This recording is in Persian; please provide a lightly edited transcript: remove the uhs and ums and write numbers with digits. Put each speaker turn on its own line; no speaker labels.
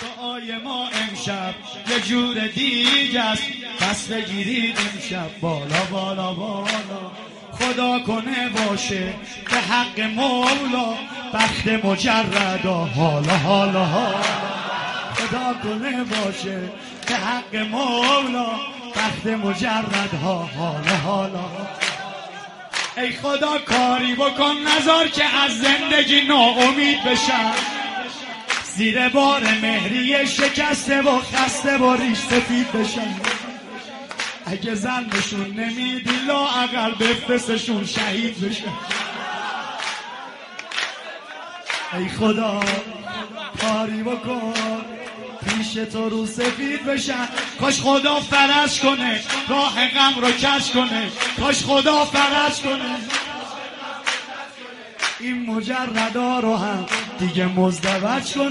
دعای ما امشب یه جور دیگه است، پس بگیرید امشب بالا بالا بالا. خدا کنه باشه به حق مولا، بخت مجردا حالا حالا حالا. خدا کنه باشه به حق مولا، بخت مجردها حالا حالا. ای خدا کاری بکن نذار که از زندگی ناامید بشم، زیر بار مهری شکسته و خسته و ریش سفید بشن. اگه زنشون نمیدی لااقل بفرستشون شهید بشن. ای خدا کاری بکن پیش تو رو سفید بشن. کاش خدا فرج کنه راه غم رو کج کنه، کاش خدا فرج کنه این مجردا رو هم دیگه مزدوج کنه.